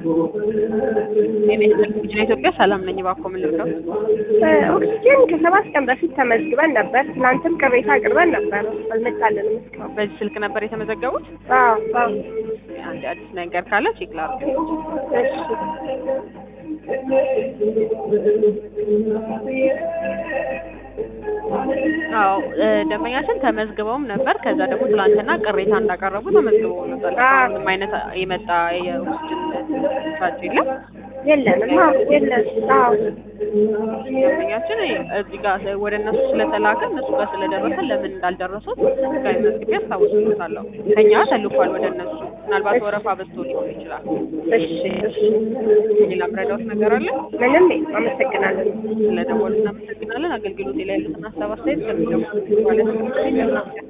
ኢትዮጵያ ሰላም ነኝ እባክዎ ምን ልርዳው? ኦክሲጅን ከ7 ቀን በፊት ተመዝግበን ነበር። ትናንትም ቅሬታ አቅርበን ነበር። አልመጣልንም እስካሁን። በዚህ ስልክ ነበር የተመዘገቡት? አዎ አዎ። አንድ አዲስ ነገር ካለ ቼክ ላድርግ። አዎ ደንበኛችን ተመዝግበውም ነበር። ከዛ ደግሞ ትላንትና ቅሬታ እንዳቀረቡ ተመዝግበው ነበር። ምንም አይነት የመጣ የኦክሲጅን ሳጭ የለንም። አዎ የለንም። አዎ ደንበኛችን እዚህ ጋር ወደ እነሱ ስለተላከ እነሱ ጋር ስለደረሰ ለምን እንዳልደረሱት ጋር መዝግቤ አስታውስልዎታለሁ። ከኛ ተልኳል ወደ እነሱ። ምናልባት ወረፋ በዝቶ ሊሆን ይችላል። እሺ እሺ። ሌላ ምረዳዎት ነገር አለ? ምንም። አመሰግናለን። ስለደወሉ እናመሰግናለን። አገልግሎት ላይ ያሉትን ሀሳብ አስተያየት ከሚደውሉ ማለት ነው።